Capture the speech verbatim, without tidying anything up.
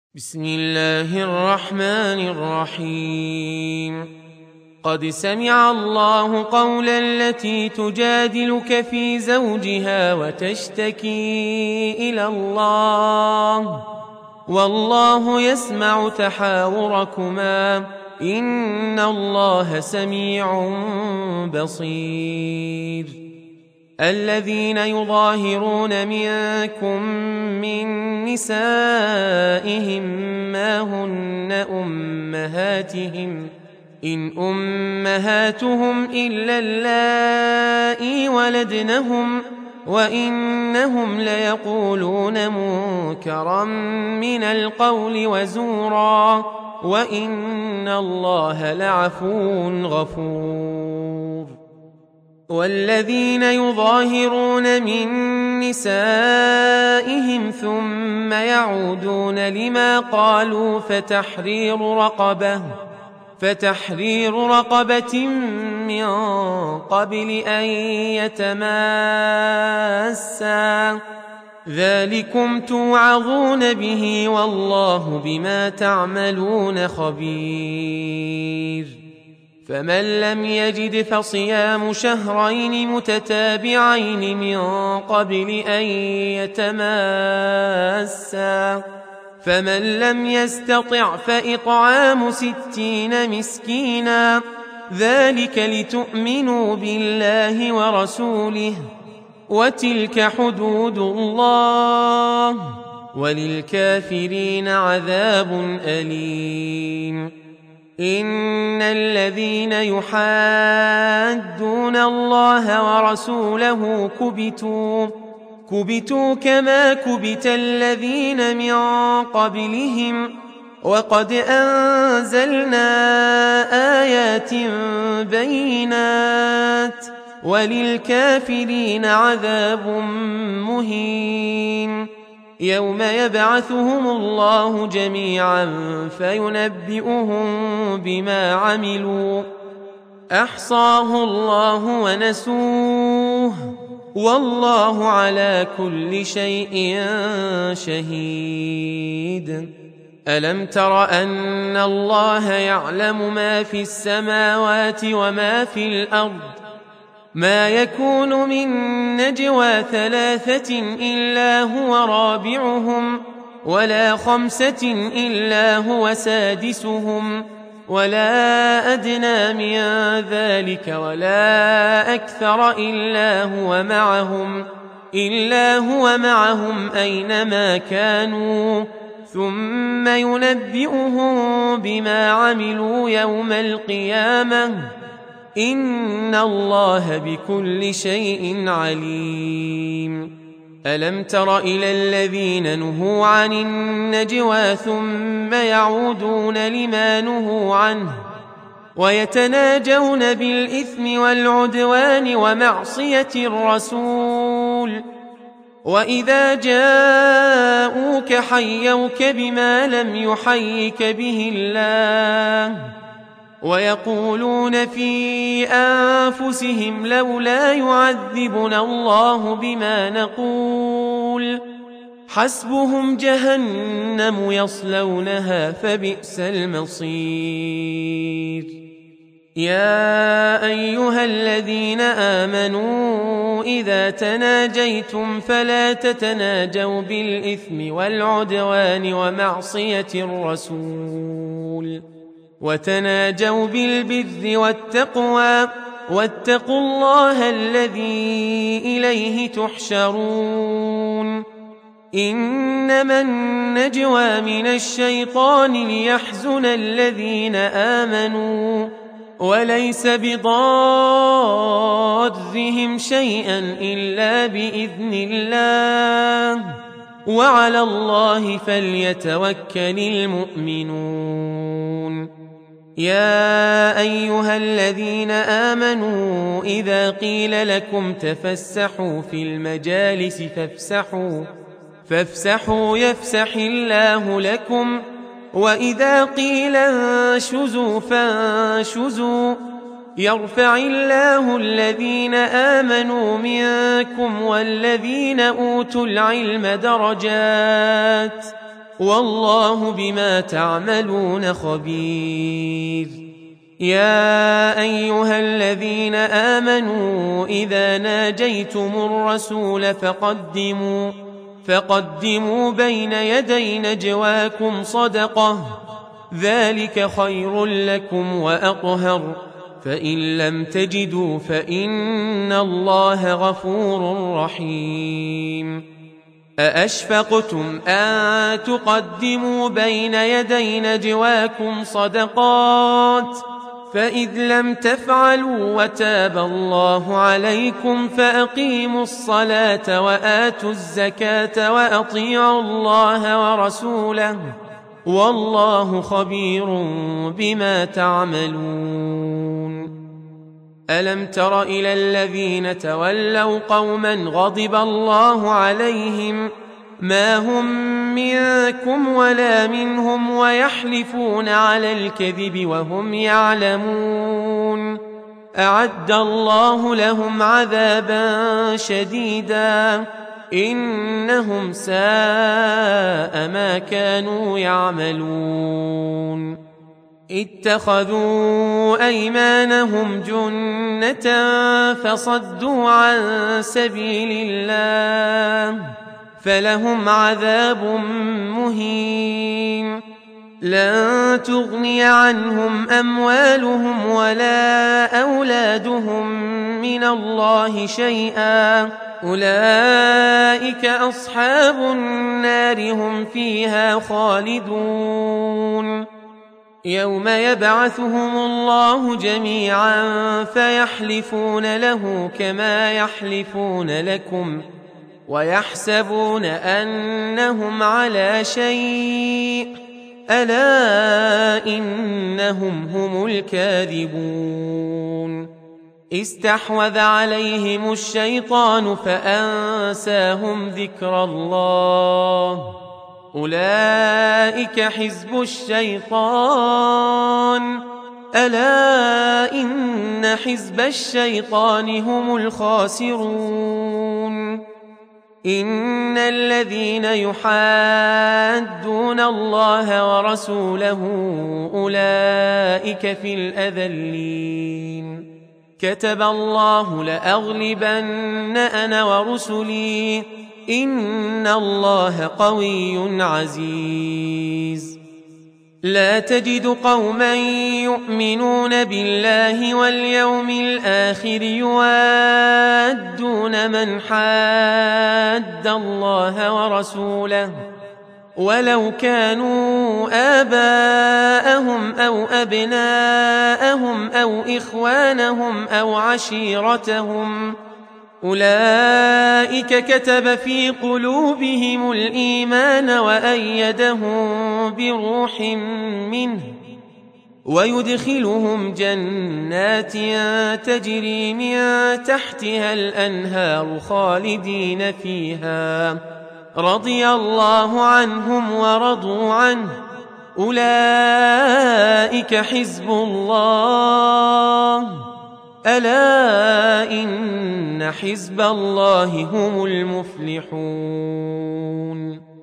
بسم الله الرحمن الرحيم قد سمع الله قول التي تجادلك في زوجها وتشتكي إلى الله والله يسمع تحاوركما إن الله سميع بصير الذين يظاهرون منكم من نسائهم ما هن أمهاتهم إن أمهاتهم إلا اللائي ولدنهم وإنهم ليقولون منكرا من القول وزورا وإن الله لعفو غفور والذين يظاهرون من نسائهم ثم يعودون لما قالوا فتحرير رقبة فتحرير رقبة من قبل أن يتماسا ذلكم توعظون به والله بما تعملون خبير فمن لم يجد فصيام شهرين متتابعين من قبل أن يتماسا فمن لم يستطع فإطعام ستين مسكينا ذلك لتؤمنوا بالله ورسوله وتلك حدود الله وللكافرين عذاب أليم إن الذين يحادون الله ورسوله كبتوا كبتوا كما كبت الذين من قبلهم وقد أنزلنا آيات بينات وللكافرين عذاب مهين يوم يبعثهم الله جميعا فينبئهم بما عملوا أحصاه الله ونسوه والله على كل شيء شهيد ألم تر أن الله يعلم ما في السماوات وما في الأرض ما يكون من نجوى ثلاثة إلا هو رابعهم ولا خمسة إلا هو سادسهم ولا أدنى من ذلك ولا أكثر إلا هو معهم إلا هو معهم أينما كانوا ثم ينبئهم بما عملوا يوم القيامة إن الله بكل شيء عليم ألم تر إلى الذين نهوا عن النجوى ثم يعودون لما نهوا عنه ويتناجون بالإثم والعدوان ومعصية الرسول وإذا جاءوك حيوك بما لم يحيك به الله ويقولون في أنفسهم لولا يعذبنا الله بما نقول حسبهم جهنم يصلونها فبئس المصير يا أيها الذين آمنوا إذا تناجيتم فلا تتناجوا بالإثم والعدوان ومعصية الرسول وتناجوا بالبر والتقوى واتقوا الله الذي إليه تحشرون إنما النجوى من الشيطان ليحزن الذين آمنوا وليس بضارهم شيئا إلا بإذن الله وعلى الله فليتوكل المؤمنون يا أيها الذين آمنوا إذا قيل لكم تفسحوا في المجالس فافسحوا فافسحوا يفسح الله لكم وإذا قيل انشزوا فانشزوا يرفع الله الذين آمنوا منكم والذين أوتوا العلم درجات والله بما تعملون خبير. يا أيها الذين آمنوا إذا ناجيتم الرسول فقدموا فقدموا بين يدي نجواكم صدقة، ذلك خير لكم وأطهر، فإن لم تجدوا فإن الله غفور رحيم. أأشفقتم أن تقدموا بين يدي نجواكم صدقات؟ فإذ لم تفعلوا وتاب الله عليكم فأقيموا الصلاة وآتوا الزكاة وأطيعوا الله ورسوله، والله خبير بما تعملون. ألم تر إلى الذين تولوا قوما غضب الله عليهم ما هم منكم ولا منهم ويحلفون على الكذب وهم يعلمون، أعد الله لهم عذابا شديدا إنهم ساء ما كانوا يعملون. اتخذوا أيمانهم جنة فصدوا عن سبيل الله فلهم عذاب مهين. لن تغني عنهم أموالهم ولا أولادهم من الله شيئا، أولئك أصحاب النار هم فيها خالدون. يوم يبعثهم الله جميعا فيحلفون له كما يحلفون لكم ويحسبون أنهم على شيء، ألا إنهم هم الكاذبون. استحوذ عليهم الشيطان فأنساهم ذكر الله، أولئك حزب الشيطان، ألا إن حزب الشيطان هم الخاسرون. إن الذين يحادون الله ورسوله أولئك في الأذلين. كتب الله لأغلبن أنا ورسلي إن الله قوي عزيز. لا تجد قوما يؤمنون بالله واليوم الآخر يوادون من حاد الله ورسوله ولو كانوا آباءهم أو أبناءهم أو إخوانهم أو عشيرتهم، أولئك كتب في قلوبهم الإيمان وأيدهم بروح منه ويدخلهم جنات تجري من تحتها الأنهار خالدين فيها، رضي الله عنهم ورضوا عنه، أولئك حزب الله، ألا إن حزب الله هم المفلحون.